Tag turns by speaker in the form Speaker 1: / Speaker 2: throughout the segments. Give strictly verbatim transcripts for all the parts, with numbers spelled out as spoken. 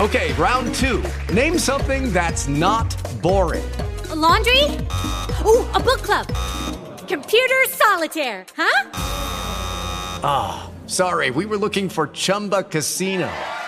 Speaker 1: Okay, round two. Name something that's not boring.
Speaker 2: A laundry? Ooh, a book club. Computer solitaire, huh?
Speaker 1: Ah, oh, sorry, we were looking for Chumba Casino.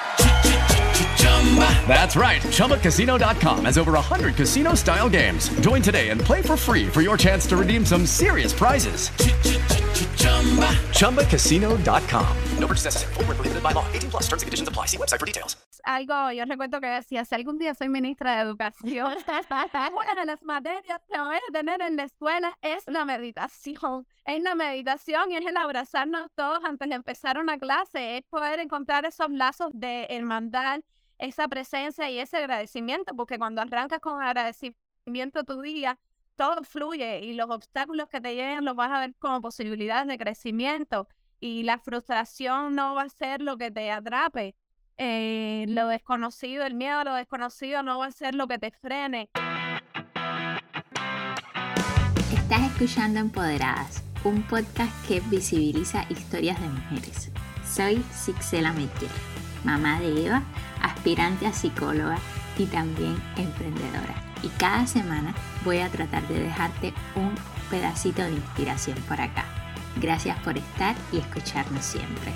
Speaker 1: That's right, Chumba Casino dot com has over one hundred casino-style games. Join today and play for free for your chance to redeem some serious prizes. Chumba Casino dot com. No purchase necessary. Void where prohibited by law. eighteen plus terms and conditions apply. See website for details.
Speaker 3: Algo, yo recuerdo que decía, si algún día soy ministra de Educación, una de las materias que voy a tener en la escuela es la meditación. Es la meditación y es el abrazarnos todos antes de empezar una clase. Es poder encontrar esos lazos de hermandad, esa presencia y ese agradecimiento, porque cuando arrancas con agradecimiento tu día, todo fluye y los obstáculos que te llegan los vas a ver como posibilidades de crecimiento y la frustración no va a ser lo que te atrape. Eh, lo desconocido, el miedo a lo desconocido no va a ser lo que te frene.
Speaker 4: Estás escuchando Empoderadas, un podcast que visibiliza historias de mujeres. Soy Sixela Meitier, mamá de Eva, aspirante a psicóloga y también emprendedora. Y cada semana voy a tratar de dejarte un pedacito de inspiración por acá. Gracias por estar y escucharnos siempre.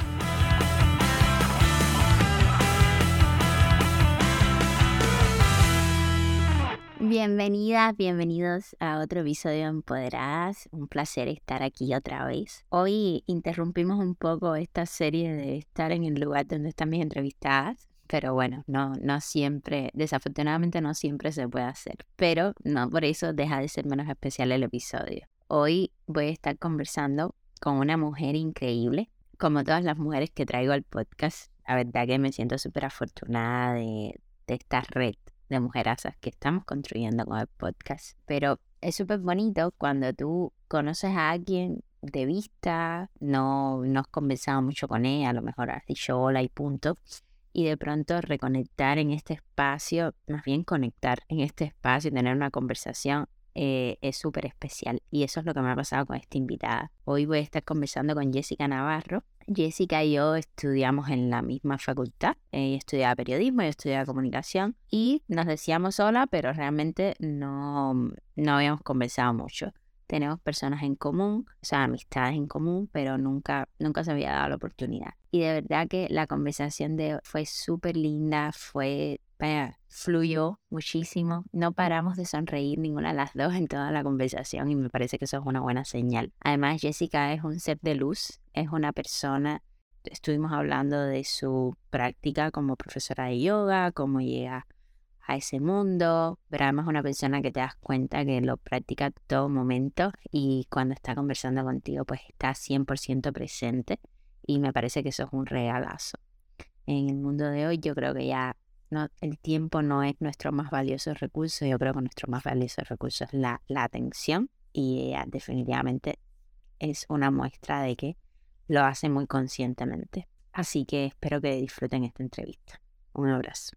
Speaker 4: Bienvenidas, bienvenidos a otro episodio de Empoderadas. Un placer estar aquí otra vez. Hoy interrumpimos un poco esta serie de estar en el lugar donde están mis entrevistadas. Pero bueno, no, no siempre, desafortunadamente no siempre se puede hacer. Pero no por eso deja de ser menos especial el episodio. Hoy voy a estar conversando con una mujer increíble. Como todas las mujeres que traigo al podcast, la verdad que me siento súper afortunada de, de esta red de mujerazas que estamos construyendo con el podcast. Pero es súper bonito cuando tú conoces a alguien de vista, no, no has conversado mucho con ella, a lo mejor has dicho hola y punto, y de pronto reconectar en este espacio, más bien conectar en este espacio y tener una conversación eh, es súper especial. Y eso es lo que me ha pasado con esta invitada. Hoy voy a estar conversando con Jessica Navarro. Jessica y yo estudiamos en la misma facultad. Ella estudiaba periodismo, yo estudiaba comunicación y nos decíamos hola, pero realmente no, no habíamos conversado mucho. Tenemos personas en común, o sea, amistades en común, pero nunca, nunca se había dado la oportunidad. Y de verdad que la conversación de hoy fue súper linda, fue, vaya, fluyó muchísimo. No paramos de sonreír ninguna de las dos en toda la conversación y me parece que eso es una buena señal. Además, Jessica es un ser de luz, es una persona, estuvimos hablando de su práctica como profesora de yoga, cómo llega a ese mundo, pero además una persona que te das cuenta que lo practica todo momento y cuando está conversando contigo pues está cien por ciento presente y me parece que eso es un regalazo. En el mundo de hoy yo creo que ya no, el tiempo no es nuestro más valioso recurso, yo creo que nuestro más valioso recurso es la, la atención y ella definitivamente es una muestra de que lo hace muy conscientemente. Así que espero que disfruten esta entrevista. Un abrazo.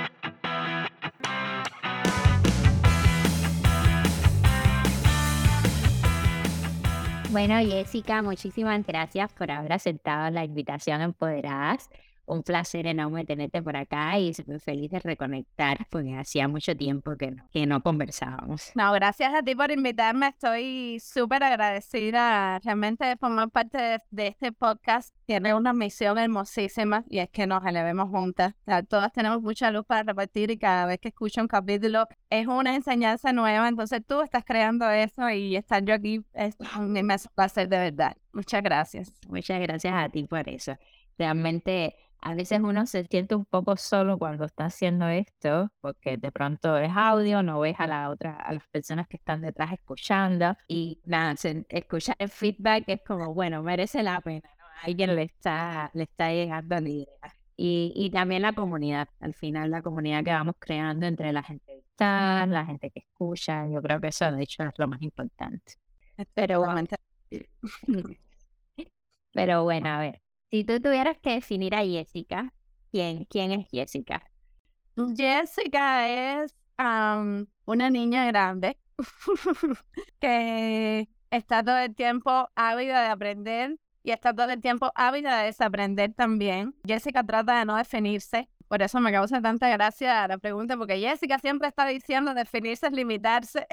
Speaker 4: Bueno, Jessica, muchísimas gracias por haber aceptado la invitación a Empoderadas. Un placer enorme tenerte por acá y súper feliz de reconectar porque hacía mucho tiempo que no, que no conversábamos.
Speaker 3: No, gracias a ti por invitarme. Estoy súper agradecida realmente de formar parte de, de este podcast. Tiene una misión hermosísima y es que nos elevemos juntas. O sea, todas tenemos mucha luz para repartir y cada vez que escucho un capítulo es una enseñanza nueva. Entonces tú estás creando eso y estar yo aquí es un inmenso placer de verdad. Muchas gracias.
Speaker 4: Muchas gracias a ti por eso. Realmente a veces uno se siente un poco solo cuando está haciendo esto, porque de pronto es audio, no ves a la otra, a las personas que están detrás escuchando y nada, se, escuchar el feedback es como, bueno, merece la pena, ¿no? Alguien le está, le está llegando la idea. Y, y también la comunidad, al final la comunidad que vamos creando entre la gente que está, la gente que escucha, yo creo que eso de hecho es lo más importante. Pero, pero bueno, a ver. Si tú tuvieras que definir a Jessica, ¿quién, quién es Jessica?
Speaker 3: Jessica es um, una niña grande que está todo el tiempo ávida de aprender y está todo el tiempo ávida de desaprender también. Jessica trata de no definirse por eso me causa tanta gracia la pregunta, porque Jessica siempre está diciendo definirse es limitarse.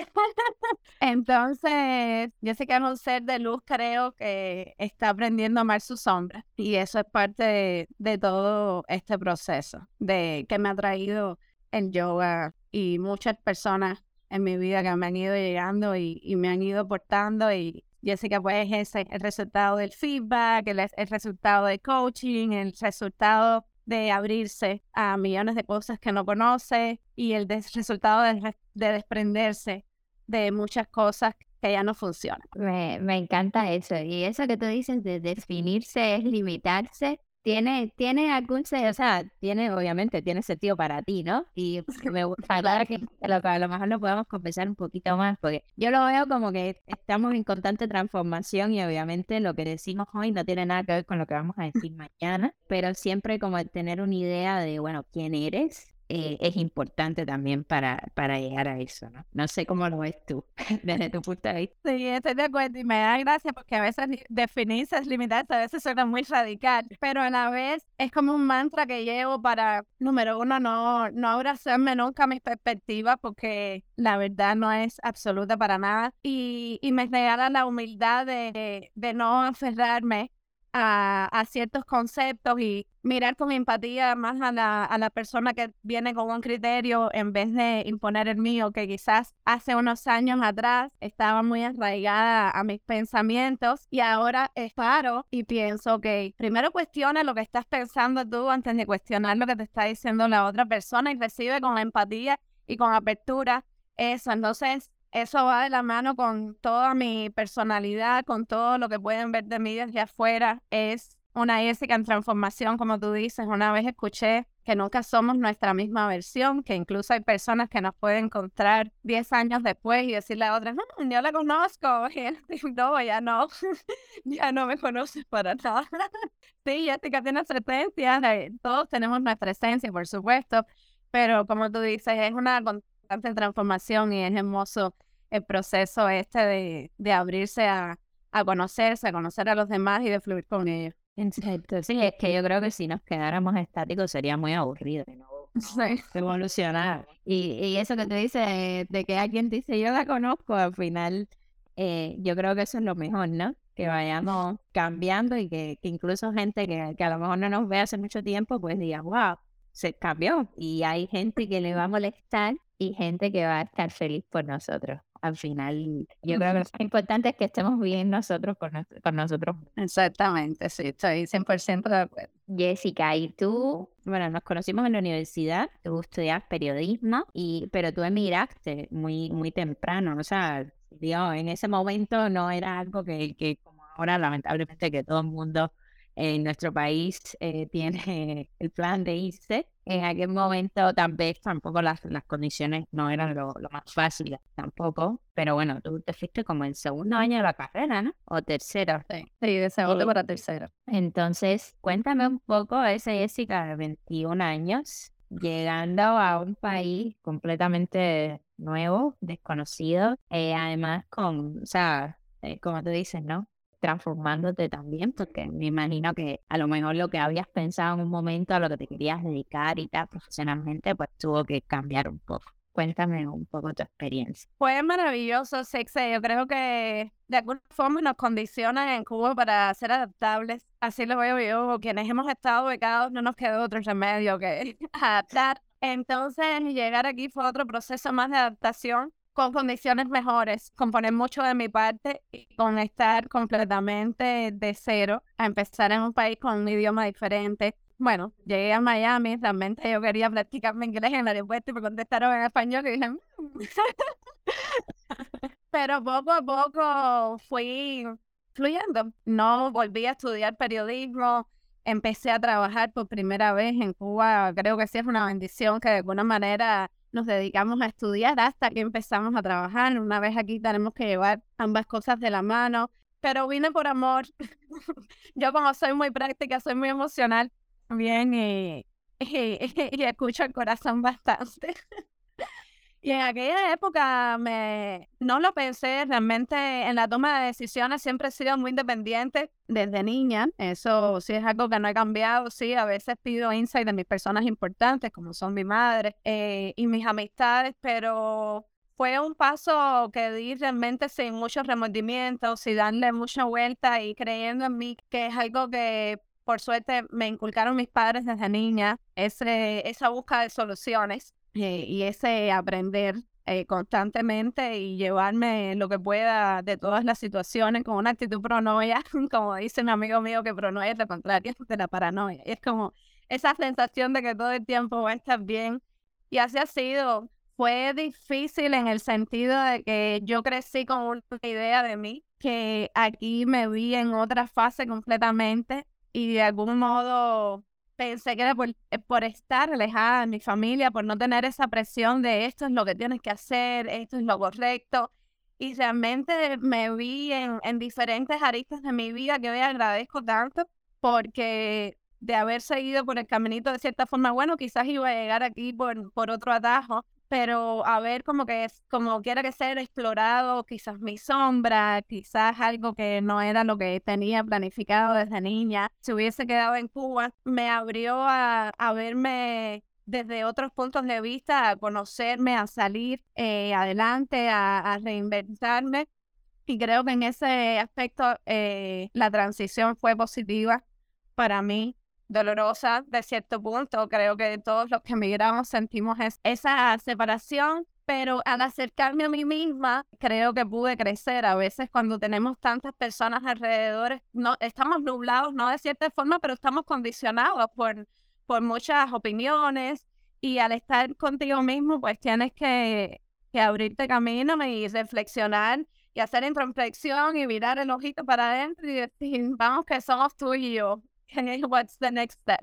Speaker 3: Entonces, Jessica es un ser de luz, creo que está aprendiendo a amar su sombra. Y eso es parte de, de todo este proceso de que me ha traído el yoga y muchas personas en mi vida que me han ido llegando y, y me han ido aportando. Y Jessica, pues, es ese, el resultado del feedback, el, el resultado del coaching, el resultado de abrirse a millones de cosas que no conoce y el des- resultado de, de desprenderse de muchas cosas que ya no funcionan.
Speaker 4: Me, me encanta eso. Y eso que tú dices de definirse es limitarse. Tiene, tiene algún, se- o sea, tiene, obviamente, tiene sentido para ti, ¿no? Y me gusta hablar que lo, que a lo mejor lo podemos conversar un poquito más, porque yo lo veo como que estamos en constante transformación y obviamente lo que decimos hoy no tiene nada que ver con lo que vamos a decir mañana, pero siempre como el tener una idea de, bueno, quién eres. Eh, es importante también para, para llegar a eso, ¿no? No sé cómo lo ves tú, desde tu punto de vista.
Speaker 3: Sí, estoy de acuerdo y me da gracia porque a veces li- definirse es limitarse, a veces suena muy radical, pero a la vez es como un mantra que llevo para, número uno, no, no abrazarme nunca mis perspectivas porque la verdad no es absoluta para nada y, y me regala la humildad de, de no aferrarme a, a ciertos conceptos y mirar con empatía más a la, a la persona que viene con un criterio en vez de imponer el mío, que quizás hace unos años atrás estaba muy arraigada a mis pensamientos y ahora eh, paro y pienso que primero cuestiona lo que estás pensando tú antes de cuestionar lo que te está diciendo la otra persona y recibe con empatía y con apertura eso. Entonces, eso va de la mano con toda mi personalidad, con todo lo que pueden ver de mí desde afuera. Es una Jessica en transformación, como tú dices. Una vez escuché que nunca somos nuestra misma versión, que incluso hay personas que nos pueden encontrar diez años después y decirle a otras, no, yo la conozco. Y él dice, no, ya no, ya no me conoces para nada. Sí, Jessica tiene su esencia, eh, todos tenemos nuestra esencia, por supuesto, pero como tú dices, es una constante transformación y es hermoso el proceso este de, de abrirse a, a conocerse, a conocer a los demás y de fluir con ellos.
Speaker 4: Exacto. Sí, es que yo creo que si nos quedáramos estáticos sería muy aburrido, ¿no?
Speaker 3: Sí.
Speaker 4: Evolucionar. Y, y eso que te dice de, de que alguien dice yo la conozco, al final eh, yo creo que eso es lo mejor, ¿no? Que vayamos cambiando y que, que incluso gente que, que a lo mejor no nos ve hace mucho tiempo, pues diga, wow, se cambió. Y hay gente que le va a molestar y gente que va a estar feliz por nosotros. Al final, yo creo que lo más importante es que estemos bien nosotros con, nos- con nosotros.
Speaker 3: Exactamente, sí, estoy cien por ciento de acuerdo.
Speaker 4: Jessica, y tú, bueno, nos conocimos en la universidad, tú estudias periodismo, y, pero tú emigraste muy, muy temprano, o sea, digo, en ese momento no era algo que, que como ahora, lamentablemente, que todo el mundo en nuestro país eh, tiene el plan de irse. En aquel momento tal vez tampoco las, las condiciones no eran lo, lo más fáciles tampoco, pero bueno, tú te fuiste como en segundo año de la carrera, ¿no? O tercero.
Speaker 3: Sí, sí, de segundo
Speaker 4: Eh,
Speaker 3: para tercero.
Speaker 4: Entonces, cuéntame un poco esa Jessica de veintiún años, llegando a un país completamente nuevo, desconocido, eh, además con, o sea, eh, como tú dices, ¿no? Transformándote también, porque me imagino que a lo mejor lo que habías pensado en un momento a lo que te querías dedicar y tal profesionalmente, pues tuvo que cambiar un poco. Cuéntame un poco tu experiencia.
Speaker 3: Fue maravilloso, Sexy. Yo creo que de alguna forma nos condicionan en Cuba para ser adaptables. Así lo veo yo. Quienes hemos estado becados no nos quedó otro remedio que adaptar. Entonces, llegar aquí fue otro proceso más de adaptación con condiciones mejores, con poner mucho de mi parte y con estar completamente de cero, a empezar en un país con un idioma diferente. Bueno, llegué a Miami, realmente yo quería practicar mi inglés en el aeropuerto y me contestaron en español y dije, "Mm". Pero poco a poco fui fluyendo. No volví a estudiar periodismo, empecé a trabajar por primera vez en Cuba. Creo que sí es una bendición que de alguna manera nos dedicamos a estudiar hasta que empezamos a trabajar. Una vez aquí tenemos que llevar ambas cosas de la mano, pero vine por amor. Yo como soy muy práctica, soy muy emocional bien y, y, y escucho el corazón bastante. Y en aquella época me no lo pensé, realmente en la toma de decisiones siempre he sido muy independiente desde niña. Eso sí es algo que no he cambiado. Sí, a veces pido insight de mis personas importantes, como son mi madre eh, y mis amistades, pero fue un paso que di realmente sin muchos remordimientos, sin darle mucha vuelta y creyendo en mí, que es algo que por suerte me inculcaron mis padres desde niña, ese, esa búsqueda de soluciones. Eh, y ese aprender eh, constantemente y llevarme lo que pueda de todas las situaciones con una actitud pronoia, como dice un amigo mío que pronoia es lo contrario de la paranoia. Y es como esa sensación de que todo el tiempo va a estar bien. Y así ha sido. Fue difícil en el sentido de que yo crecí con una idea de mí, que aquí me vi en otra fase completamente y de algún modo pensé que era por, eh, por estar alejada de mi familia, por no tener esa presión de esto es lo que tienes que hacer, esto es lo correcto. Y realmente me vi en, en diferentes aristas de mi vida que hoy agradezco tanto porque de haber seguido por el caminito de cierta forma, bueno, quizás iba a llegar aquí por, por otro atajo, pero haber como que es, como quiera que sea explorado, quizás mi sombra, quizás algo que no era lo que tenía planificado desde niña, si hubiese quedado en Cuba, me abrió a, a verme desde otros puntos de vista, a conocerme, a salir eh, adelante, a, a reinventarme. Y creo que en ese aspecto eh, la transición fue positiva para mí, dolorosa de cierto punto. Creo que todos los que emigramos sentimos es, esa separación, pero al acercarme a mí misma, creo que pude crecer. A veces cuando tenemos tantas personas alrededor, no, estamos nublados, no de cierta forma, pero estamos condicionados por, por muchas opiniones y al estar contigo mismo, pues tienes que, que abrirte camino y reflexionar y hacer introspección y mirar el ojito para adentro y decir, vamos que somos tú y yo. What's the next step?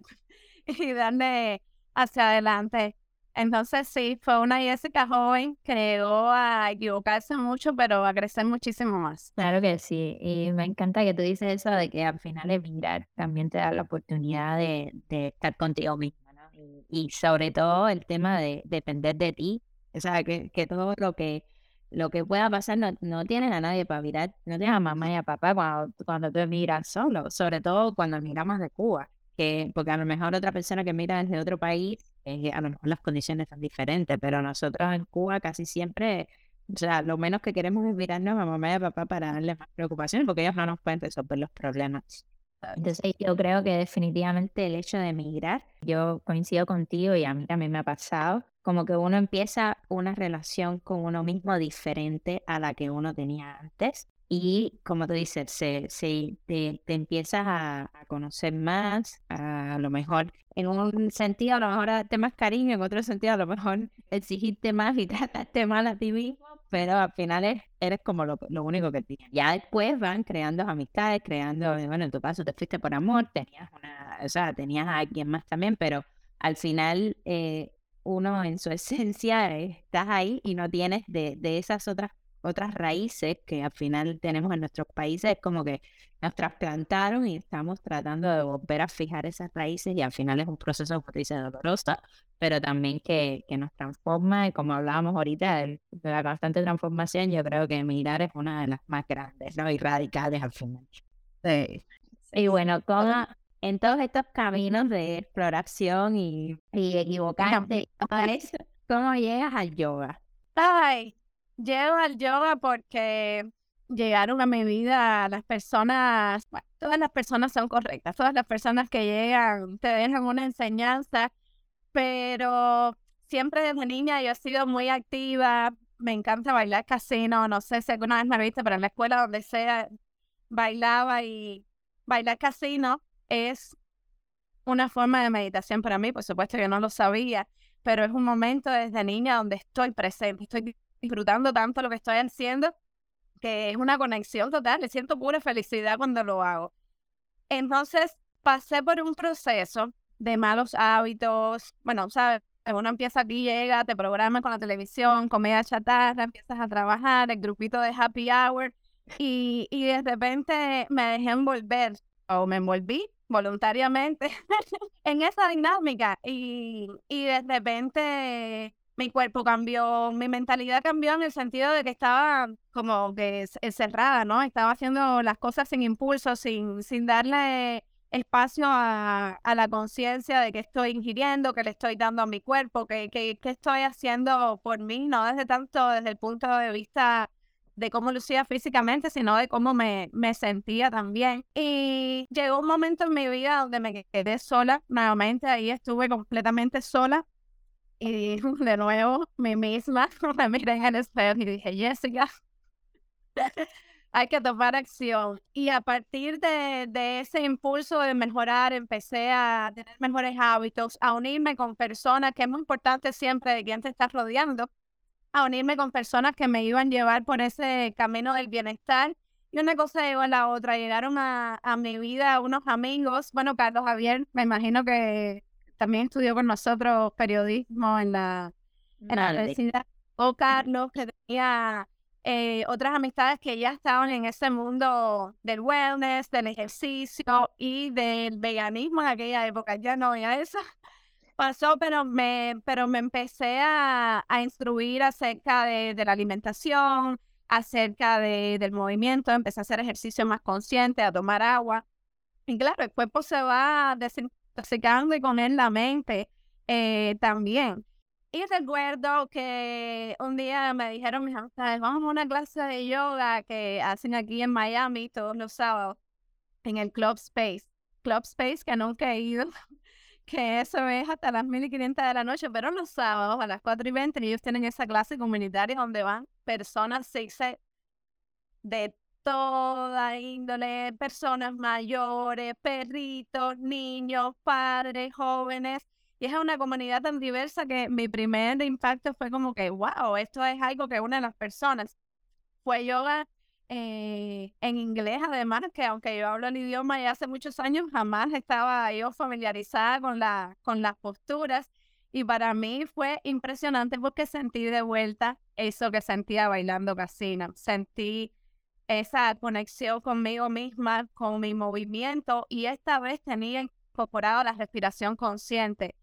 Speaker 3: Y darle hacia adelante. Entonces sí, fue una Jessica joven que llegó a equivocarse mucho, pero a crecer muchísimo más.
Speaker 4: Claro que sí, y me encanta que tú dices eso de que al final emigrar también te da la oportunidad de, de estar contigo misma, ¿no? Y, y sobre todo el tema de depender de ti, o sea, que, que todo lo que lo que pueda pasar no, no tienes a nadie para mirar, no tienes a mamá y a papá cuando, cuando tú emigras solo, sobre todo cuando emigramos de Cuba, que porque a lo mejor otra persona que mira desde otro país, eh, a lo mejor las condiciones son diferentes, pero nosotros en Cuba casi siempre, o sea, lo menos que queremos es mirarnos a mamá y a papá para darles más preocupaciones, porque ellos no nos pueden resolver los problemas. Entonces yo creo que definitivamente el hecho de emigrar, yo coincido contigo y a mí también me ha pasado, como que uno empieza una relación con uno mismo diferente a la que uno tenía antes y como tú dices, se, se, te, te empiezas a, a conocer más, a, a lo mejor en un sentido a lo mejor darte más cariño, en otro sentido a lo mejor exigirte más y tratarte mal a ti mismo, pero al final es, eres como lo, lo único que tienes. Ya después van creando amistades, creando, bueno, en tu caso te fuiste por amor, tenías una, o sea, tenías a alguien más también, pero al final eh, uno en su esencia eh, estás ahí y no tienes de, de esas otras otras raíces que al final tenemos en nuestros países, es como que nos trasplantaron y estamos tratando de volver a fijar esas raíces y al final es un proceso, como te dice, doloroso, pero también que, que nos transforma y como hablábamos ahorita de, de la constante transformación, yo creo que emigrar es una de las más grandes, ¿no? Y radicales al final. Sí. Y bueno, como en todos estos caminos de exploración y, y equivocarte, ¿cómo llegas al yoga?
Speaker 3: Ay, llego al yoga porque llegaron a mi vida las personas, bueno, todas las personas son correctas, todas las personas que llegan te dejan una enseñanza, pero siempre desde niña yo he sido muy activa, me encanta bailar casino, no sé si alguna vez me viste, pero en la escuela donde sea bailaba y bailar casino es una forma de meditación para mí, por supuesto que no lo sabía, pero es un momento desde niña donde estoy presente, estoy disfrutando tanto lo que estoy haciendo, que es una conexión total, le siento pura felicidad cuando lo hago. Entonces, pasé por un proceso de malos hábitos, bueno, sabes, uno empieza aquí, llega, te programas con la televisión, comida chatarra, empiezas a trabajar, el grupito de happy hour, y, y de repente me dejé envolver, o me envolví voluntariamente en esa dinámica, y, y de repente mi cuerpo cambió, mi mentalidad cambió en el sentido de que estaba como que es- encerrada, ¿no? Estaba haciendo las cosas sin impulso, sin, sin darle espacio a, a la conciencia de que estoy ingiriendo, que le estoy dando a mi cuerpo, que, que, que estoy haciendo por mí, no desde tanto desde el punto de vista de cómo lucía físicamente, sino de cómo me, me sentía también. Y llegó un momento en mi vida donde me quedé sola, nuevamente ahí estuve completamente sola. Y de nuevo, mi misma, me miré en el espejo y dije, Jessica, hay que tomar acción. Y a partir de, de ese impulso de mejorar, empecé a tener mejores hábitos, a unirme con personas, que es muy importante siempre de quién te estás rodeando, a unirme con personas que me iban a llevar por ese camino del bienestar. Y una cosa llevó a la otra. Llegaron a, a mi vida unos amigos. Bueno, Carlos Javier, me imagino que también estudió con nosotros periodismo en la, en la
Speaker 4: Vale.
Speaker 3: universidad. O Carlos, que tenía eh, otras amistades que ya estaban en ese mundo del wellness, del ejercicio y del veganismo en aquella época. Ya no, ya eso pasó, pero me, pero me empecé a, a instruir acerca de, de la alimentación, acerca de, del movimiento, empecé a hacer ejercicio más consciente, a tomar agua. Y claro, el cuerpo se va desintoxicando y con él la mente eh, también. Y recuerdo que un día me dijeron mis amistades, vamos a una clase de yoga que hacen aquí en Miami todos los sábados en el Club Space. Club Space que nunca he ido, que eso es hasta las mil y quinientas de la noche, pero los sábados a las cuatro y veinte ellos tienen esa clase comunitaria donde van personas sexy de toda índole, personas mayores, perritos, niños, padres, jóvenes. Y es una comunidad tan diversa que mi primer impacto fue como que, wow, esto es algo que une a las personas. Fue yoga eh, en inglés, además, que aunque yo hablo el idioma ya hace muchos años, jamás estaba yo familiarizada con, la, con las posturas. Y para mí fue impresionante porque sentí de vuelta eso que sentía bailando casino. Sentí esa conexión conmigo misma, con mi movimiento, y esta vez tenía incorporado la respiración consciente.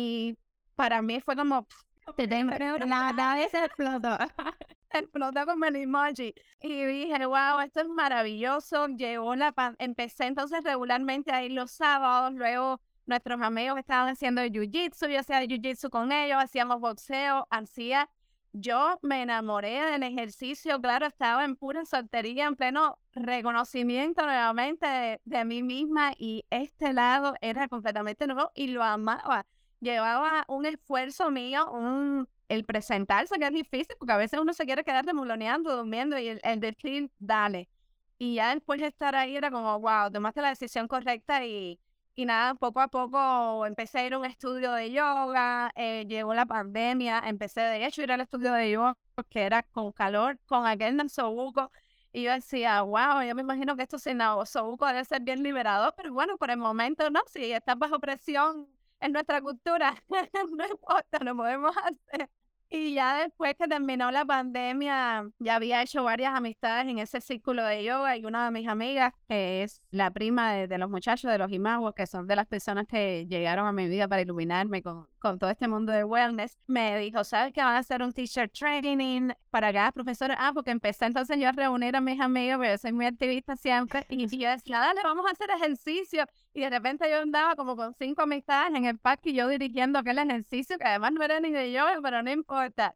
Speaker 3: Y para mí fue como, te tengo la cabeza explotó, explotó como el emoji. Y dije, wow, esto es maravilloso. Llegó la pan empecé entonces regularmente a ir los sábados, luego nuestros amigos estaban haciendo jiu-jitsu, yo hacía jiu-jitsu con ellos, hacíamos boxeo, hacía yo me enamoré del ejercicio, claro, estaba en pura soltería, en pleno reconocimiento nuevamente de, de mí misma, y este lado era completamente nuevo y lo amaba. Llevaba un esfuerzo mío, un, el presentarse, que es difícil, porque a veces uno se quiere quedar remuloneando, durmiendo, y el, el decir, dale. Y ya después de estar ahí era como, wow, tomaste la decisión correcta. y Y nada, poco a poco empecé a ir a un estudio de yoga, eh, llegó la pandemia, empecé de hecho a ir al estudio de yoga porque era con calor, con aquel nasobuco, y yo decía, wow, yo me imagino que esto sin nasobuco debe ser bien liberador, pero bueno, por el momento no, si estás bajo presión en nuestra cultura, no importa, lo podemos hacer. Y ya después que terminó la pandemia, ya había hecho varias amistades en ese círculo de yoga, y una de mis amigas, que es la prima de, de los muchachos de los Imaguas, que son de las personas que llegaron a mi vida para iluminarme con, con todo este mundo de wellness, me dijo, ¿sabes que van a hacer un teacher training para cada profesora? Ah, porque empecé entonces yo a reunir a mis amigos, porque yo soy muy activista siempre, y yo decía, dale, vamos a hacer ejercicio. Y de repente yo andaba como con cinco amistades en el parque y yo dirigiendo aquel ejercicio, que además no era ni de yoga, pero no importa.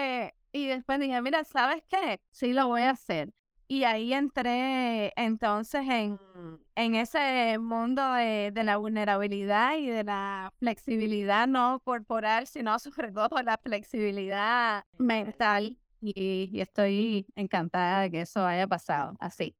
Speaker 3: Y después dije, mira, ¿sabes qué? Sí lo voy a hacer. Y ahí entré entonces en, en ese mundo de, de la vulnerabilidad y de la flexibilidad no corporal, sino sobre todo la flexibilidad mental. Y, y estoy encantada de que eso haya pasado así.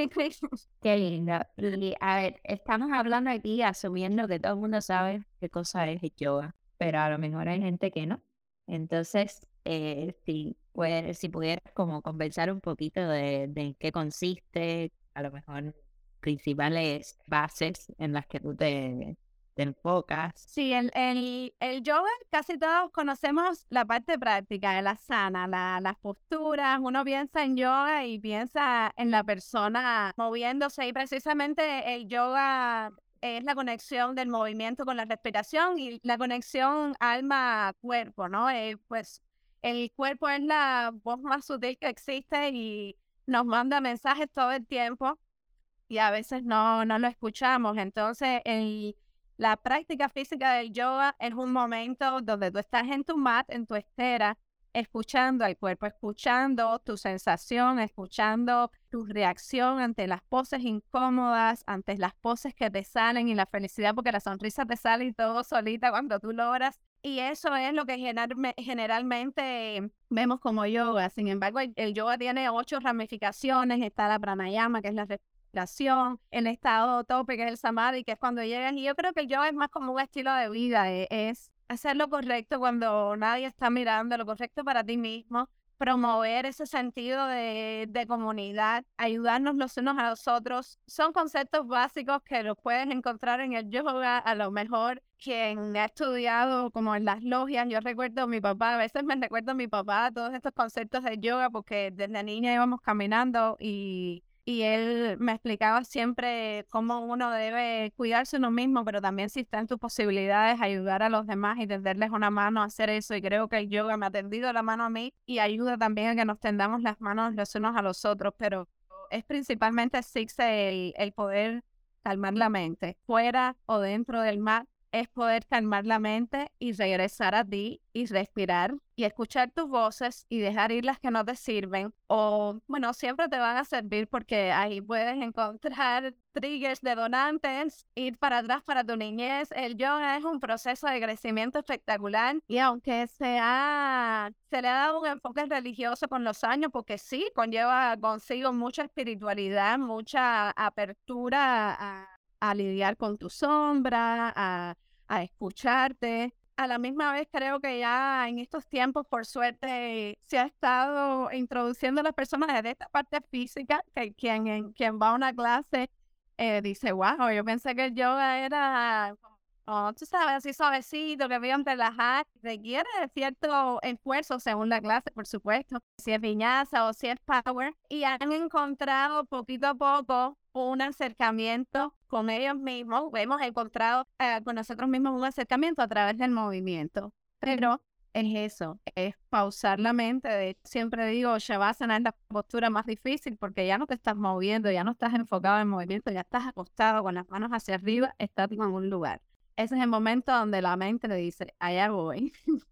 Speaker 4: Qué lindo. Y a ver, estamos hablando aquí asumiendo que todo el mundo sabe qué cosa es el yoga, pero a lo mejor hay gente que no. Entonces, eh, si, pues, si pudieras como conversar un poquito de, de en qué consiste, a lo mejor principales bases en las que tú te, te enfocas.
Speaker 3: Sí, el, el, el yoga, casi todos conocemos la parte práctica de la asana, la, las posturas. Uno piensa en yoga y piensa en la persona moviéndose, y precisamente el yoga es la conexión del movimiento con la respiración y la conexión alma-cuerpo, ¿no? Eh, pues el cuerpo es la voz más sutil que existe y nos manda mensajes todo el tiempo y a veces no, no lo escuchamos. Entonces, el, la práctica física del yoga es un momento donde tú estás en tu mat, en tu estera, escuchando al cuerpo, escuchando tu sensación, escuchando tu reacción ante las poses incómodas, ante las poses que te salen y la felicidad, porque la sonrisa te sale y todo solita cuando tú logras. Y eso es lo que generalme- generalmente vemos como yoga. Sin embargo, el, el yoga tiene ocho ramificaciones. Está la pranayama, que es la respiración, el estado tope, que es el samadhi, que es cuando llegas. Y yo creo que el yoga es más como un estilo de vida, eh, es hacer lo correcto cuando nadie está mirando, lo correcto para ti mismo, promover ese sentido de, de comunidad, ayudarnos los unos a los otros. Son conceptos básicos que los puedes encontrar en el yoga. A lo mejor quien ha estudiado como en las logias, yo recuerdo a mi papá, a veces me recuerdo a mi papá todos estos conceptos de yoga porque desde niña íbamos caminando y Y él me explicaba siempre cómo uno debe cuidarse uno mismo, pero también si está en tus posibilidades, ayudar a los demás y tenderles una mano a hacer eso. Y creo que el yoga me ha tendido la mano a mí y ayuda también a que nos tendamos las manos los unos a los otros. Pero es principalmente Sixte el, el poder calmar la mente, fuera o dentro del mar. Es poder calmar la mente y regresar a ti y respirar y escuchar tus voces y dejar ir las que no te sirven o, bueno, siempre te van a servir porque ahí puedes encontrar triggers detonantes, ir para atrás para tu niñez. El yoga es un proceso de crecimiento espectacular y aunque se, ha, se le ha dado un enfoque religioso con los años, porque sí, conlleva consigo mucha espiritualidad, mucha apertura a, a lidiar con tu sombra, a a escucharte. A la misma vez creo que ya en estos tiempos, por suerte, se ha estado introduciendo a las personas desde esta parte física, que quien, en, quien va a una clase eh, dice, wow, yo pensé que el yoga era, oh, tú sabes, así suavecito, que bien relajar. Requiere de cierto esfuerzo según la clase, por supuesto, si es viñasa o si es power. Y han encontrado poquito a poco un acercamiento con ellos mismos. Hemos encontrado eh, con nosotros mismos un acercamiento a través del movimiento. Pero es eso, es pausar la mente. De hecho, siempre digo, Shavasana es la postura más difícil porque ya no te estás moviendo, ya no estás enfocado en movimiento, ya estás acostado con las manos hacia arriba, estático en un lugar. Ese es el momento donde la mente le dice, allá voy.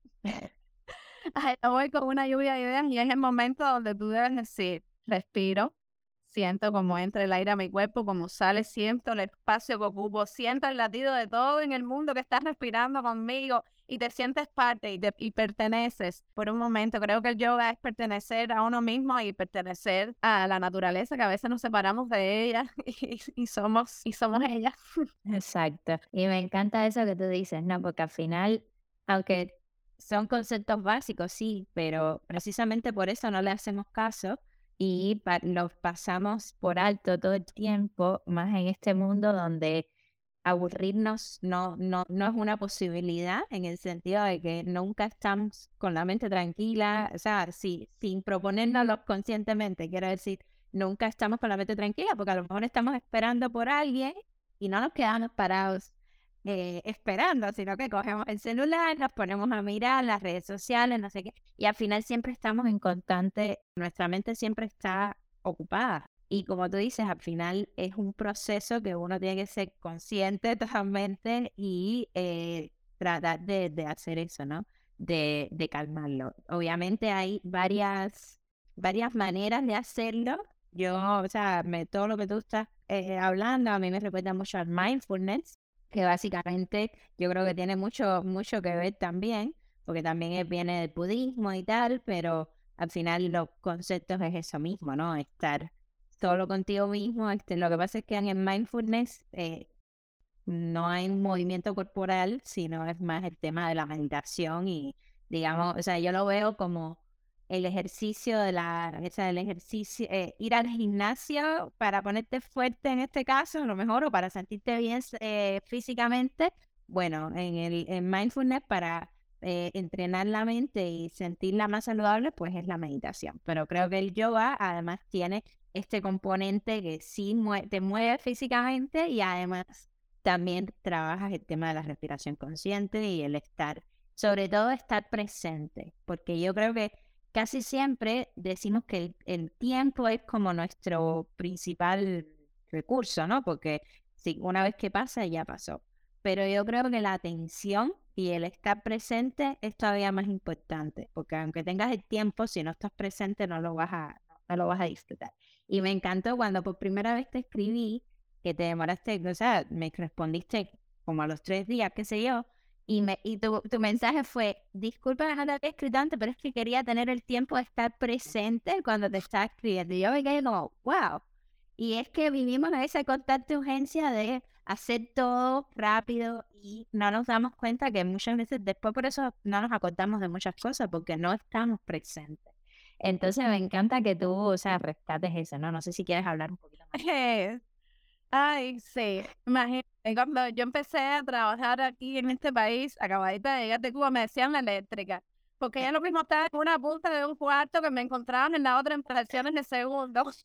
Speaker 3: Allá voy con una lluvia de ideas y es el momento donde tú debes decir, respiro, siento como entra el aire a mi cuerpo, como sale, siento el espacio que ocupo, siento el latido de todo en el mundo que estás respirando conmigo y te sientes parte y, te, y perteneces por un momento. Creo que el yoga es pertenecer a uno mismo y pertenecer a la naturaleza, que a veces nos separamos de ella y, y, somos, y somos ella.
Speaker 4: Exacto. Y me encanta eso que tú dices, ¿no? Porque al final, aunque son conceptos básicos, sí, pero precisamente por eso no le hacemos caso. Y pa- los pasamos por alto todo el tiempo, más en este mundo donde aburrirnos no, no, no es una posibilidad, en el sentido de que nunca estamos con la mente tranquila, o sea, sí, sin proponérnoslo conscientemente, quiero decir, nunca estamos con la mente tranquila, porque a lo mejor estamos esperando por alguien y no nos quedamos parados eh, esperando, sino que cogemos el celular, nos ponemos a mirar las redes sociales, no sé qué, y al final siempre estamos en constante, nuestra mente siempre está ocupada. Y como tú dices, al final es un proceso que uno tiene que ser consciente totalmente y eh, tratar de, de hacer eso, ¿no? De, de calmarlo. Obviamente hay varias, varias maneras de hacerlo. Yo, o sea, me, todo lo que tú estás eh, hablando a mí me recuerda mucho al mindfulness, que básicamente yo creo que tiene mucho, mucho que ver también, porque también es- viene del budismo y tal, pero al final los conceptos es eso mismo, ¿no? Estar solo contigo mismo. Este, lo que pasa es que en el mindfulness eh, no hay un movimiento corporal, sino es más el tema de la meditación y, digamos, o sea, yo lo veo como el ejercicio de la, o sea, el ejercicio, eh, ir al gimnasio para ponerte fuerte en este caso, a lo mejor, o para sentirte bien eh, físicamente. Bueno, en el en mindfulness para eh, entrenar la mente y sentirla más saludable, pues es la meditación. Pero creo que el yoga además tiene este componente que sí mue- te mueve físicamente y además también trabajas el tema de la respiración consciente y el estar, sobre todo estar presente, porque yo creo que casi siempre decimos que el, el tiempo es como nuestro principal recurso, ¿no? Porque sí, una vez que pasa, ya pasó. Pero yo creo que la atención y el estar presente es todavía más importante, porque aunque tengas el tiempo, si no estás presente no lo vas a, no lo vas a disfrutar. Y me encantó cuando por primera vez te escribí, que te demoraste, o sea, me respondiste como a los tres días, qué sé yo, y, me, y tu, tu mensaje fue, disculpa no te había escrito antes, pero es que quería tener el tiempo de estar presente cuando te estaba escribiendo. Y yo me quedé como, wow. Y es que vivimos en esa constante urgencia de hacer todo rápido y no nos damos cuenta que muchas veces después por eso no nos acordamos de muchas cosas, porque no estamos presentes. Entonces me encanta que tú, o sea, rescates eso, ¿no? No sé si quieres hablar un poquito más.
Speaker 3: Eh, Ay, sí. Imagínate, cuando yo empecé a trabajar aquí en este país, acabadita de llegar de Cuba, me decían la eléctrica. Porque ya lo mismo estaba en una punta de un cuarto que me encontraban en la otra en fracciones de segundos.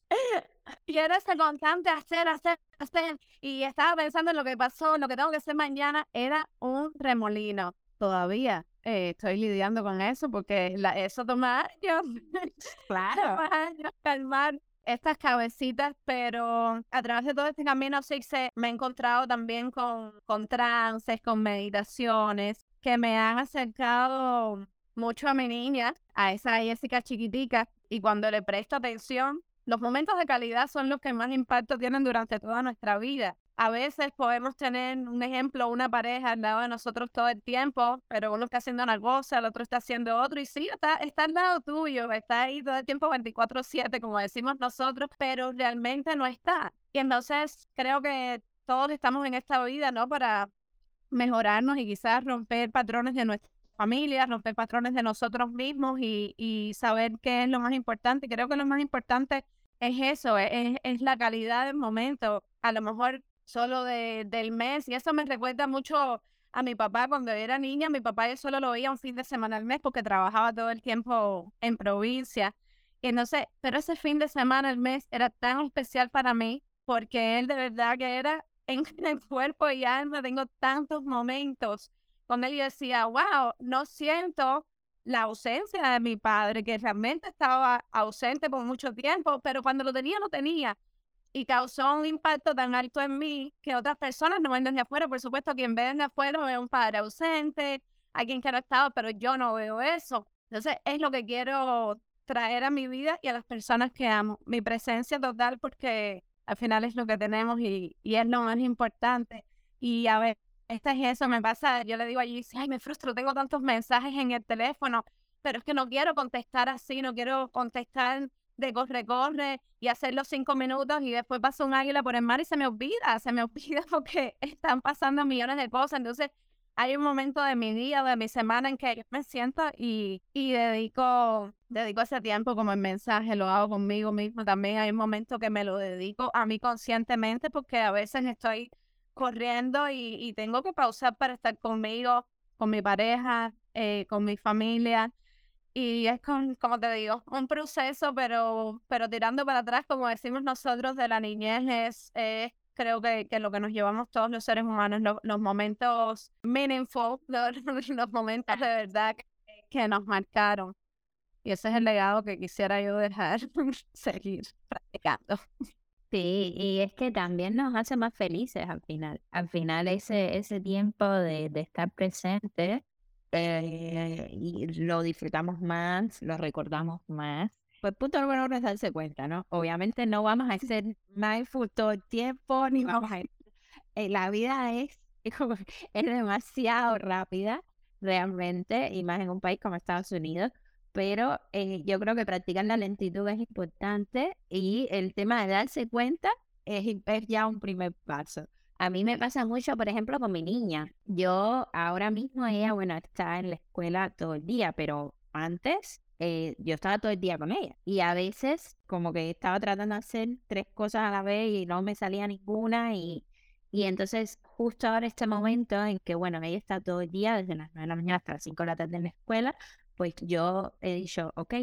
Speaker 3: Y era ese constante hacer, hacer, hacer. Y estaba pensando en lo que pasó, en lo que tengo que hacer mañana. Era un remolino. Todavía eh, estoy lidiando con eso porque la, eso toma años.
Speaker 4: Claro.
Speaker 3: Toma años calmar estas cabecitas, pero a través de todo este camino sí se, me he encontrado también con, con trances, con meditaciones que me han acercado mucho a mi niña, a esa Jessica chiquitica, y cuando le presto atención, los momentos de calidad son los que más impacto tienen durante toda nuestra vida. A veces podemos tener un ejemplo, una pareja al lado de nosotros todo el tiempo, pero uno está haciendo una cosa, el otro está haciendo otro, y sí, está, está al lado tuyo, está ahí todo el tiempo veinticuatro siete, como decimos nosotros, pero realmente no está. Y entonces creo que todos estamos en esta vida, ¿no? Para mejorarnos y quizás romper patrones de nuestra familia, romper patrones de nosotros mismos y, y saber qué es lo más importante. Creo que lo más importante es eso, es, es la calidad del momento. A lo mejor solo de, del mes, y eso me recuerda mucho a mi papá cuando era niña. Mi papá yo solo lo veía un fin de semana al mes porque trabajaba todo el tiempo en provincia, y entonces, pero ese fin de semana al mes era tan especial para mí porque él de verdad que era en el cuerpo y alma. Tengo tantos momentos con él y decía, wow, no siento la ausencia de mi padre, que realmente estaba ausente por mucho tiempo, pero cuando lo tenía, lo tenía. Y causó un impacto tan alto en mí que otras personas no ven desde afuera. Por supuesto, quien ve desde afuera ve un padre ausente, alguien que no estaba, pero yo no veo eso. Entonces, es lo que quiero traer a mi vida y a las personas que amo. Mi presencia total, porque al final es lo que tenemos y, y es lo más importante. Y a ver, este es eso, me pasa, yo le digo allí, ay, me frustro, tengo tantos mensajes en el teléfono, pero es que no quiero contestar así, no quiero contestar de corre, corre y hacer los cinco minutos y después pasa un águila por el mar y se me olvida, se me olvida porque están pasando millones de cosas. Entonces hay un momento de mi día, de mi semana en que yo me siento y, y dedico, dedico ese tiempo como el mensaje, lo hago conmigo mismo. También hay un momento que me lo dedico a mí conscientemente porque a veces estoy corriendo y, y tengo que pausar para estar conmigo, con mi pareja, eh, con mi familia. Y es con, como te digo, un proceso, pero, pero tirando para atrás, como decimos nosotros, de la niñez, es, es creo que, que lo que nos llevamos todos los seres humanos, lo, los momentos meaningful, los, los momentos de verdad que, que nos marcaron. Y ese es el legado que quisiera yo dejar, seguir practicando.
Speaker 4: Sí, y es que también nos hace más felices al final. Al final ese, ese tiempo de, de estar presente, eh, y lo disfrutamos más, lo recordamos más. Pues punto número uno es darse cuenta, ¿no? Obviamente no vamos a ser mindful todo el tiempo, ni vamos a... Eh, la vida es, es, como- es demasiado rápida, realmente, y más en un país como Estados Unidos. Pero eh, yo creo que practicar la lentitud es importante y el tema de darse cuenta es, es ya un primer paso. A mí me pasa mucho, por ejemplo, con mi niña. Yo ahora mismo ella, bueno, está en la escuela todo el día, pero antes eh, yo estaba todo el día con ella. Y a veces como que estaba tratando de hacer tres cosas a la vez y no me salía ninguna. Y, y entonces justo ahora este momento en que, bueno, ella está todo el día, desde las nueve de la mañana hasta las cinco de la tarde en la escuela, pues yo he dicho, ok,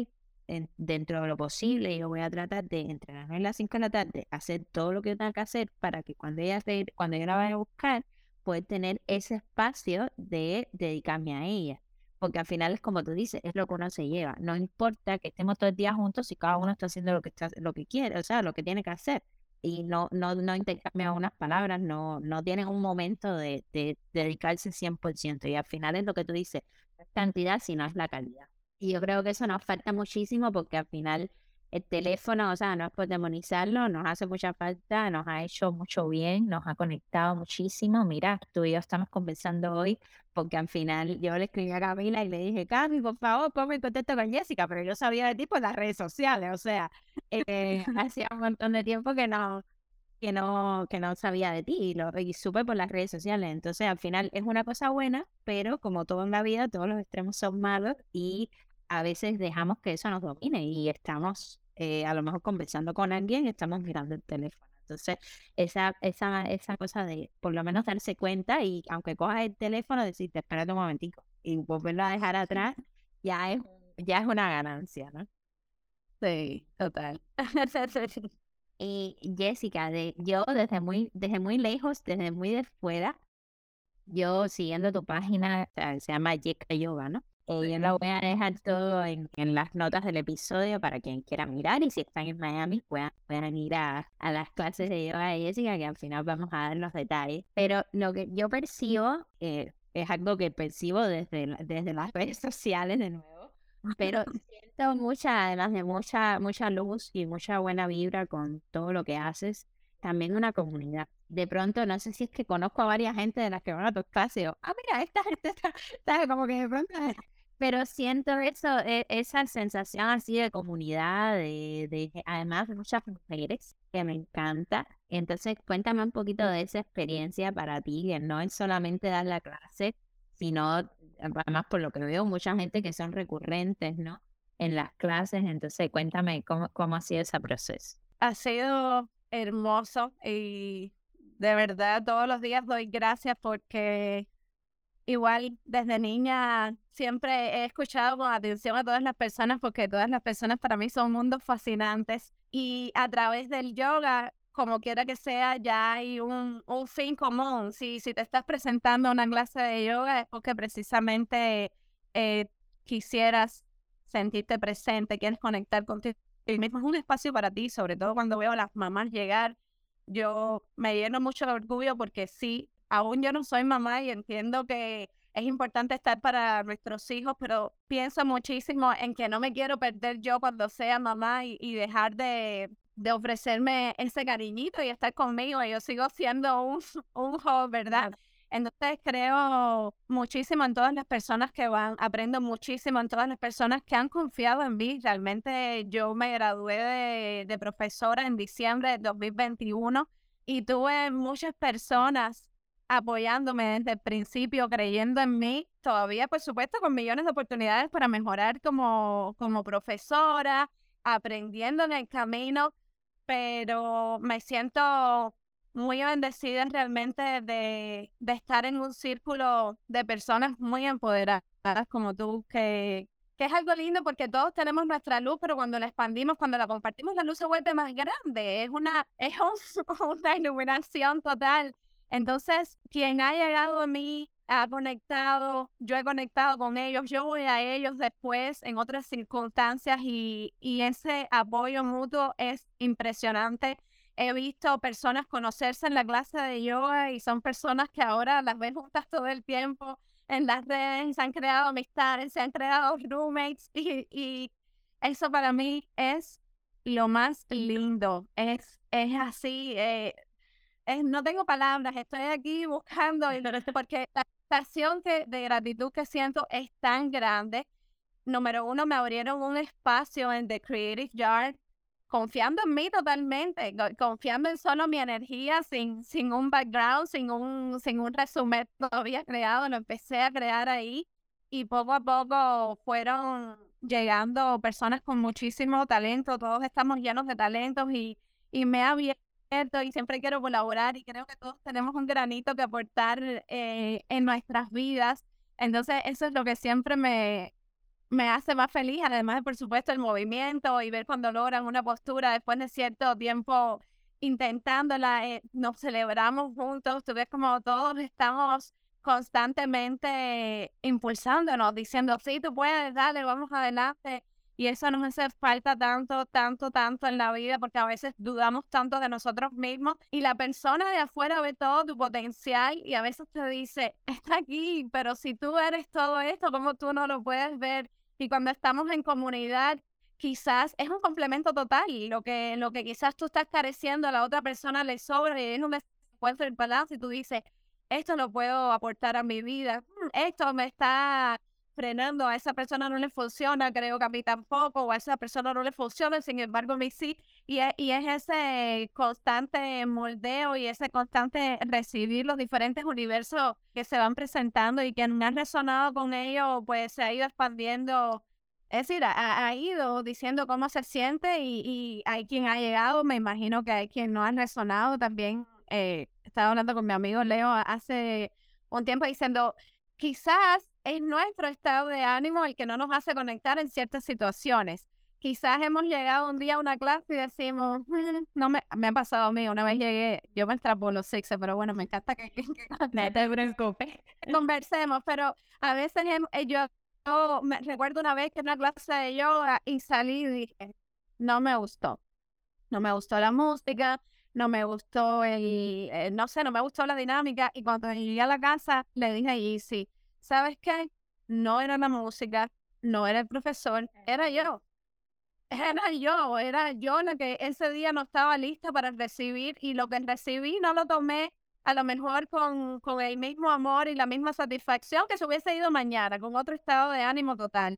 Speaker 4: en- dentro de lo posible, yo voy a tratar de entrenarme a las cinco de la tarde, hacer todo lo que yo tenga que hacer para que cuando ella, re- cuando yo la vaya a buscar, poder tener ese espacio de dedicarme a ella. Porque al final es como tú dices, es lo que uno se lleva. No importa que estemos todo el día juntos si cada uno está haciendo lo que está, lo que quiere, o sea, lo que tiene que hacer. Y no, no, no intercambian unas palabras, no, no tienen un momento de, de dedicarse cien por ciento. Y al final es lo que tú dices, no es cantidad, sino es la calidad. Y yo creo que eso nos falta muchísimo porque al final el teléfono, o sea, no es por demonizarlo, nos hace mucha falta, nos ha hecho mucho bien, nos ha conectado muchísimo. Mira, tú y yo estamos conversando hoy porque al final yo le escribí a Camila y le dije, Cami, por favor, ponme en contacto con Jessica, pero yo sabía de ti por las redes sociales, o sea, eh, hacía un montón de tiempo que no, que no, que no sabía de ti y, lo, y supe por las redes sociales. Entonces, al final es una cosa buena, pero como todo en la vida, todos los extremos son malos y a veces dejamos que eso nos domine y estamos eh, a lo mejor conversando con alguien y estamos mirando el teléfono. Entonces, esa, esa, esa cosa de por lo menos darse cuenta y aunque cojas el teléfono, decirte, espérate un momentico y volverlo a dejar atrás, ya es, ya es una ganancia, ¿no?
Speaker 3: Sí, total.
Speaker 4: Y Jessica, de, yo desde muy, desde muy lejos, desde muy de fuera, yo siguiendo tu página, o sea, se llama Yeka Yoga, ¿no? Eh, yo lo voy a dejar todo en, en las notas del episodio para quien quiera mirar y si están en Miami puedan, puedan ir a, a las clases de yoga de Jessica, que al final vamos a dar los detalles. Pero lo que yo percibo eh, es algo que percibo desde, la- desde las redes sociales de nuevo, pero siento mucha, además de mucha, mucha luz y mucha buena vibra con todo lo que haces, también una comunidad. De pronto, no sé si es que conozco a varias gente de las que van a tus clases, o, ah, mira, esta gente está, ¿sabes? Como que de pronto, eh, pero siento eso, e- esa sensación así de comunidad, de, de que además de muchas mujeres, que me encanta. Entonces, cuéntame un poquito de esa experiencia para ti, que no es solamente dar la clase, sino, además por lo que veo, mucha gente que son recurrentes, ¿no? En las clases, entonces cuéntame cómo, cómo ha sido ese proceso.
Speaker 3: Ha sido hermoso y de verdad todos los días doy gracias porque igual desde niña siempre he escuchado con atención a todas las personas porque todas las personas para mí son mundos fascinantes y a través del yoga, como quiera que sea, ya hay un, un fin común. Si, si te estás presentando a una clase de yoga es porque precisamente eh, quisieras sentirte presente, quieres conectar contigo mismo. Es un espacio para ti, sobre todo cuando veo a las mamás llegar. Yo me lleno mucho de orgullo porque sí, aún yo no soy mamá y entiendo que es importante estar para nuestros hijos, pero pienso muchísimo en que no me quiero perder yo cuando sea mamá y, y dejar de, de ofrecerme ese cariñito y estar conmigo. Y yo sigo siendo un, un joven, ¿verdad? Entonces creo muchísimo en todas las personas que van, aprendo muchísimo en todas las personas que han confiado en mí. Realmente yo me gradué de, de profesora en diciembre de dos mil veintiuno y tuve muchas personas apoyándome desde el principio, creyendo en mí, todavía por supuesto con millones de oportunidades para mejorar como, como profesora, aprendiendo en el camino, pero me siento muy bendecida realmente de, de estar en un círculo de personas muy empoderadas como tú, que, que es algo lindo porque todos tenemos nuestra luz, pero cuando la expandimos, cuando la compartimos, la luz se vuelve más grande, es una, es un- una iluminación total. Entonces, quien ha llegado a mí, ha conectado, yo he conectado con ellos, yo voy a ellos después en otras circunstancias y, y ese apoyo mutuo es impresionante. He visto personas conocerse en la clase de yoga y son personas que ahora las ven juntas todo el tiempo en las redes, se han creado amistades, se han creado roommates y, y eso para mí es lo más lindo. Es, es así, eh, es, no tengo palabras, estoy aquí buscando y- porque la sensación que, de gratitud que siento es tan grande. Número uno, me abrieron un espacio en The Creative Yard, confiando en mí totalmente, co- confiando en solo mi energía, sin, sin un background, sin un, sin un resumen todavía creado, lo empecé a crear ahí y poco a poco fueron llegando personas con muchísimo talento, todos estamos llenos de talentos y, y me ha abierto y siempre quiero colaborar y creo que todos tenemos un granito que aportar eh, en nuestras vidas. Entonces eso es lo que siempre me, me hace más feliz, además de, por supuesto, el movimiento y ver cuando logran una postura después de cierto tiempo intentándola, eh, nos celebramos juntos, tú ves como todos estamos constantemente impulsándonos, diciendo, sí, tú puedes, dale, vamos adelante. Y eso nos hace falta tanto, tanto, tanto en la vida, porque a veces dudamos tanto de nosotros mismos y la persona de afuera ve todo tu potencial y a veces te dice, está aquí, pero si tú eres todo esto, ¿cómo tú no lo puedes ver? Y cuando estamos en comunidad, quizás es un complemento total. Lo que, lo que quizás tú estás careciendo, a la otra persona le sobra y es un encuentro del balance y tú dices, esto lo puedo aportar a mi vida, esto me está frenando, a esa persona no le funciona, creo que a mí tampoco, o a esa persona no le funciona, sin embargo a mí sí, y es, y es ese constante moldeo y ese constante recibir los diferentes universos que se van presentando y quien ha resonado con ellos, pues se ha ido expandiendo, es decir, ha, ha ido diciendo cómo se siente y, y hay quien ha llegado, me imagino que hay quien no ha resonado también. Eh, estaba hablando con mi amigo Leo hace un tiempo diciendo, quizás es nuestro estado de ánimo el que no nos hace conectar en ciertas situaciones. Quizás hemos llegado un día a una clase y decimos, "Mm, no me, me ha pasado a mí, una vez llegué, yo me extrapolo sexo, pero bueno, me encanta que, que, que
Speaker 4: No te preocupes.
Speaker 3: conversemos, pero a veces hem- eh, yo, yo me recuerdo una vez que en una clase de yoga y salí y dije, no me gustó, no me gustó la música, no me gustó el, eh, no sé, no me gustó la dinámica. Y cuando llegué a la casa, le dije a Yeezy, ¿sabes qué? No era la música, no era el profesor, era yo. Era yo, era yo la que ese día no estaba lista para recibir y lo que recibí no lo tomé a lo mejor con, con el mismo amor y la misma satisfacción que se hubiese ido mañana, con otro estado de ánimo total.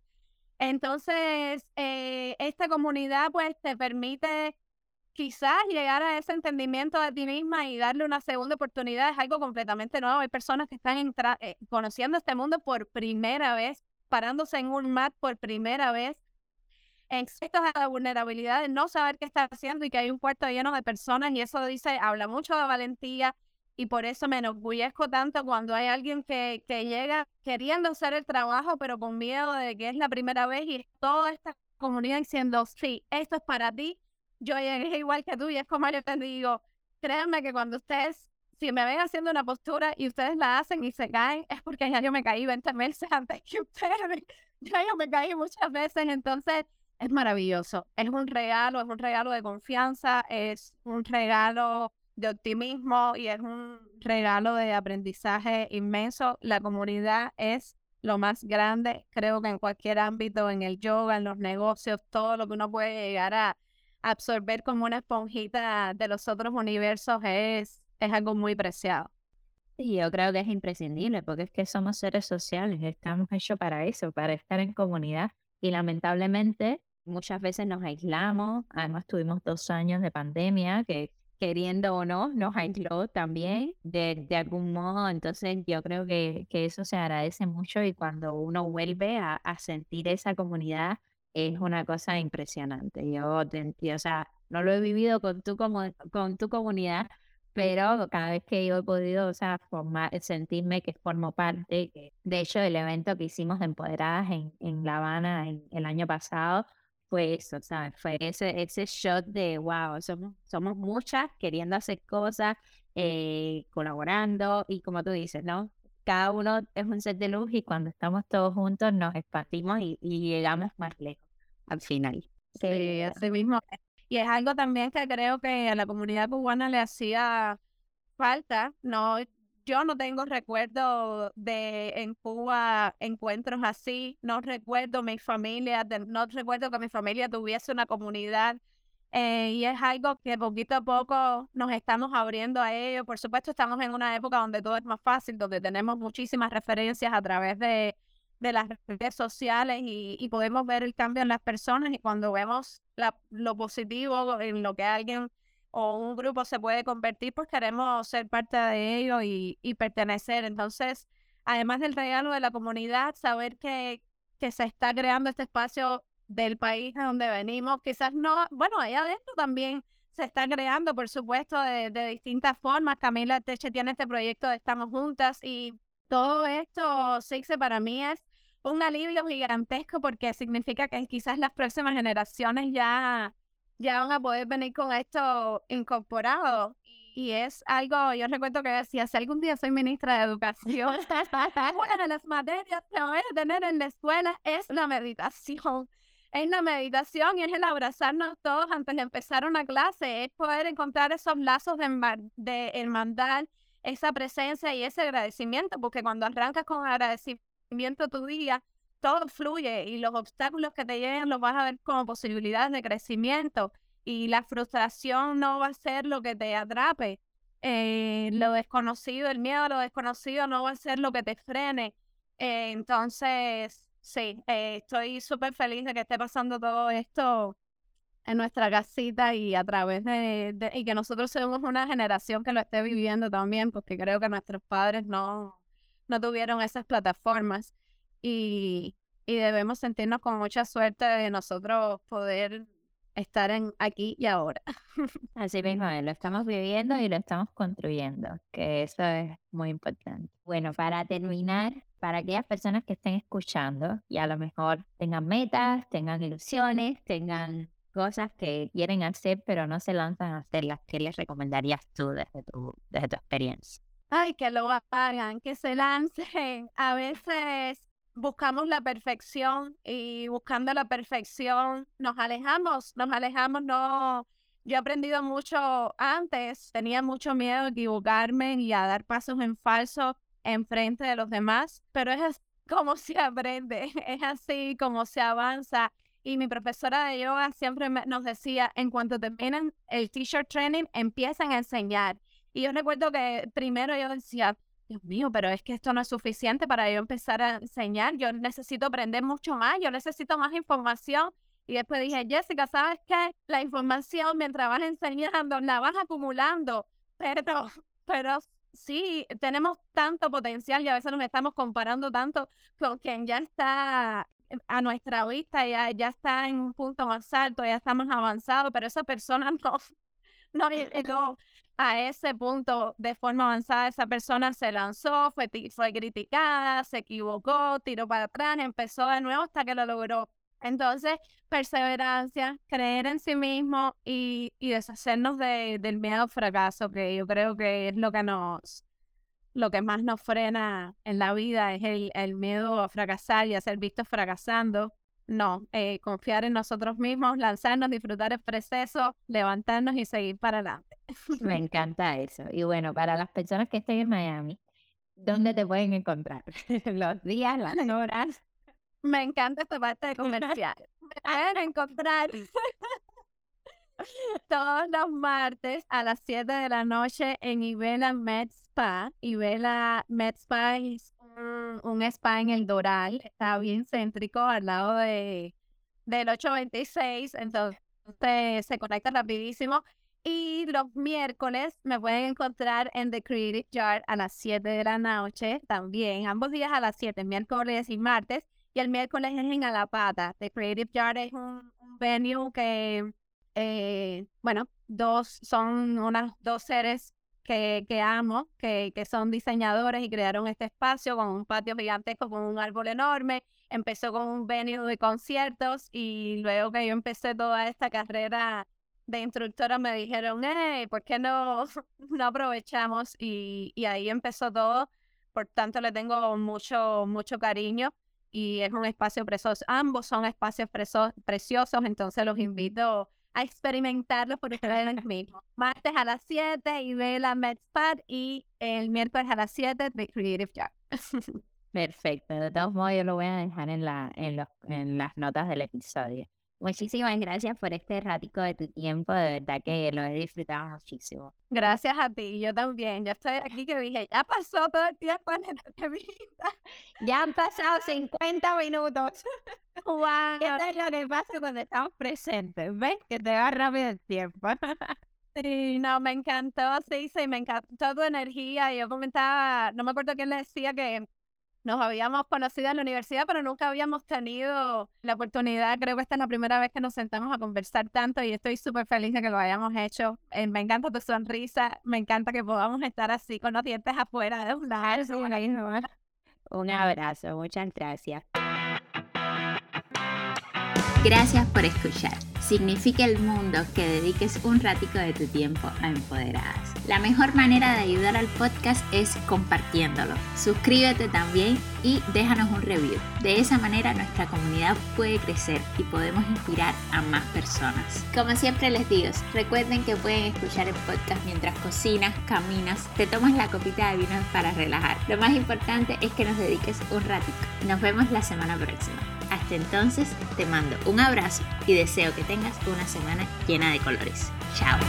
Speaker 3: Entonces, eh, esta comunidad pues te permite quizás llegar a ese entendimiento de ti misma y darle una segunda oportunidad es algo completamente nuevo. Hay personas que están entra- eh, conociendo este mundo por primera vez, parándose en un mat por primera vez, expuestos a la vulnerabilidad de no saber qué está haciendo y que hay un cuarto lleno de personas y eso dice, habla mucho de valentía y por eso me enorgullezco tanto cuando hay alguien que, que llega queriendo hacer el trabajo pero con miedo de que es la primera vez y toda esta comunidad diciendo, sí, esto es para ti. Yo llegué igual que tú y es como yo te digo, créanme que cuando ustedes, si me ven haciendo una postura y ustedes la hacen y se caen, es porque ya yo me caí veinte veces antes que ustedes, ya yo me caí muchas veces, entonces es maravilloso, es un regalo, es un regalo de confianza, es un regalo de optimismo y es un regalo de aprendizaje inmenso. La comunidad es lo más grande, creo que en cualquier ámbito, en el yoga, en los negocios, todo lo que uno puede llegar a absorber como una esponjita de los otros universos es, es algo muy preciado.
Speaker 4: Sí, yo creo que es imprescindible porque es que somos seres sociales, estamos hechos para eso, para estar en comunidad y lamentablemente muchas veces nos aislamos, además tuvimos dos años de pandemia que queriendo o no nos aisló también de, de algún modo, entonces yo creo que, que eso se agradece mucho y cuando uno vuelve a, a sentir esa comunidad es una cosa impresionante. Yo, te, y, o sea, no lo he vivido con tu, como, con tu comunidad, pero cada vez que yo he podido, o sea, formar, sentirme que formo parte, que de hecho el evento que hicimos de Empoderadas en, en La Habana en, el año pasado, fue eso, ¿sabes? Fue ese, ese shot de, wow, somos, somos muchas queriendo hacer cosas, eh, colaborando y como tú dices, ¿no? Cada uno es un set de luz y cuando estamos todos juntos nos expandimos y, y llegamos más lejos al final.
Speaker 3: Sí, así mismo. Y es algo también que creo que a la comunidad cubana le hacía falta. No, yo no tengo recuerdo de en Cuba encuentros así. No recuerdo mi familia, de- no recuerdo que mi familia tuviese una comunidad. Eh, y es algo que poquito a poco nos estamos abriendo a ello. Por supuesto, estamos en una época donde todo es más fácil, donde tenemos muchísimas referencias a través de de las redes sociales y, y podemos ver el cambio en las personas y cuando vemos la, lo positivo en lo que alguien o un grupo se puede convertir, pues queremos ser parte de ello y, y pertenecer. Entonces, además del regalo de la comunidad, saber que, que se está creando este espacio del país de donde venimos, quizás no, bueno, allá adentro también se está creando, por supuesto, de, de distintas formas. Camila Teche tiene este proyecto de Estamos Juntas y todo esto, Sixte, para mí es un alivio gigantesco porque significa que quizás las próximas generaciones ya, ya van a poder venir con esto incorporado. Y es algo, yo recuerdo que decía, si algún día soy ministra de Educación, una de las materias que voy a tener en la escuela es la meditación. Es la meditación y es el abrazarnos todos antes de empezar una clase, es poder encontrar esos lazos de, herma- de hermandad, esa presencia y ese agradecimiento, porque cuando arrancas con agradecimiento tu día, todo fluye y los obstáculos que te lleguen los vas a ver como posibilidades de crecimiento y la frustración no va a ser lo que te atrape. Eh, lo desconocido, el miedo a lo desconocido no va a ser lo que te frene. Eh, entonces, sí, eh, estoy súper feliz de que esté pasando todo esto en nuestra casita y a través de, de- y que nosotros somos una generación que lo esté viviendo también, porque creo que nuestros padres no, no tuvieron esas plataformas y, y debemos sentirnos con mucha suerte de nosotros poder estar en aquí y ahora.
Speaker 4: Así mismo, es, lo estamos viviendo y lo estamos construyendo, que eso es muy importante. Bueno, para terminar, para aquellas personas que estén escuchando y a lo mejor tengan metas, tengan ilusiones, tengan cosas que quieren hacer, pero no se lanzan a hacerlas, ¿qué les recomendarías tú desde tu, desde tu experiencia?
Speaker 3: Ay, que lo hagan, que se lancen. A veces buscamos la perfección y buscando la perfección nos alejamos, nos alejamos, no. Yo he aprendido mucho antes, tenía mucho miedo a equivocarme y a dar pasos en falso en frente de los demás, pero es así como se aprende, es así como se avanza. Y mi profesora de yoga siempre me- nos decía, en cuanto terminen el teacher training, empiezan a enseñar. Y yo recuerdo que primero yo decía, Dios mío, pero es que esto no es suficiente para yo empezar a enseñar. Yo necesito aprender mucho más, yo necesito más información. Y después dije, Jessica, ¿sabes qué? La información mientras vas enseñando, la vas acumulando. Pero, pero sí, tenemos tanto potencial y a veces nos estamos comparando tanto con quien ya está a nuestra vista, ya, ya está en un punto más alto, ya está más avanzado, pero esa persona no, no llegó a ese punto de forma avanzada. Esa persona se lanzó, fue, ti- fue criticada, se equivocó, tiró para atrás, empezó de nuevo hasta que lo logró. Entonces, perseverancia, creer en sí mismo y, y deshacernos de, del miedo al fracaso, que yo creo que es lo que nos, lo que más nos frena en la vida, es el, el miedo a fracasar y a ser vistos fracasando. No, eh, confiar en nosotros mismos, lanzarnos, disfrutar el proceso, levantarnos y seguir para adelante.
Speaker 4: Me encanta eso. Y bueno, para las personas que estén en Miami, ¿dónde te pueden encontrar? Los días, las horas.
Speaker 3: Me encanta esta parte de comercial. Me pueden encontrar todos los martes a las siete de la noche en Ivela Med Spa. Ivela Med Spa es un, un spa en el Doral. Está bien céntrico al lado de, del ocho veintiséis. Entonces se conecta rapidísimo. Y los miércoles me pueden encontrar en The Creative Yard a las siete de la noche también. Ambos días a las siete, miércoles y martes. Y el miércoles es en Alapata. The Creative Yard es un, un venue que, eh, bueno, dos son unas dos seres que, que amo, que, que son diseñadores y crearon este espacio con un patio gigantesco, con un árbol enorme. Empezó con un venue de conciertos y luego que yo empecé toda esta carrera de instructora me dijeron, hey, ¿por qué no, no aprovechamos? Y, y ahí empezó todo. Por tanto, le tengo mucho, mucho cariño y es un espacio precioso. Ambos son espacios preso- preciosos, entonces los invito a experimentarlos por ustedes mismos. Martes a las siete, Ivela Med Spa y el miércoles a las siete, The Creative Yard.
Speaker 4: Perfecto. De todos modos, yo lo voy a dejar en, la, en, los, en las notas del episodio. Muchísimas gracias por este ratico de tu tiempo. De verdad que lo he disfrutado muchísimo.
Speaker 3: Gracias a ti, yo también. Yo estoy aquí que dije, ya pasó todo el tiempo en esta entrevista.
Speaker 4: Ya han pasado cincuenta minutos.
Speaker 3: Wow.
Speaker 4: ¿Qué es lo que pasa cuando estamos presentes? ¿Ves? Que te va rápido el tiempo.
Speaker 3: Sí, no, me encantó, sí, sí, me encantó tu energía. Yo comentaba, no me acuerdo quién le decía que nos habíamos conocido en la universidad, pero nunca habíamos tenido la oportunidad. Creo que esta es la primera vez que nos sentamos a conversar tanto y estoy súper feliz de que lo hayamos hecho. Eh, me encanta tu sonrisa, me encanta que podamos estar así con los dientes afuera de un lado.
Speaker 4: Un abrazo, muchas gracias. Gracias por escuchar. Significa el mundo que dediques un ratico de tu tiempo a Empoderadas. La mejor manera de ayudar al podcast es compartiéndolo. Suscríbete también y déjanos un review. De esa manera nuestra comunidad puede crecer y podemos inspirar a más personas. Como siempre les digo, recuerden que pueden escuchar el podcast mientras cocinas, caminas, te tomas la copita de vino para relajar. Lo más importante es que nos dediques un ratito. Nos vemos la semana próxima. Hasta entonces, te mando un abrazo y deseo que tengas una semana llena de colores. Chao.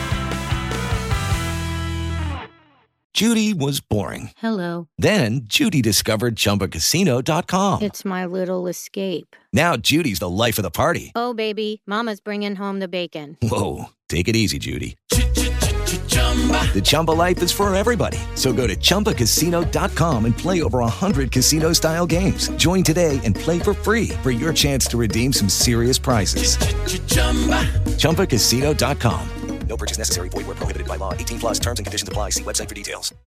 Speaker 5: Judy was boring.
Speaker 6: Hello.
Speaker 5: Then Judy discovered Chumba Casino dot com.
Speaker 6: It's my little escape.
Speaker 5: Now Judy's the life of the party.
Speaker 6: Oh, baby, mama's bringing home the bacon.
Speaker 5: Whoa, take it easy, Judy. The Chumba life is for everybody. So go to Chumba Casino dot com and play over one hundred casino-style games. Join today and play for free for your chance to redeem some serious prizes. Chumba Casino dot com. No purchase necessary. Void where prohibited by law. eighteen plus terms and conditions apply. See website for details.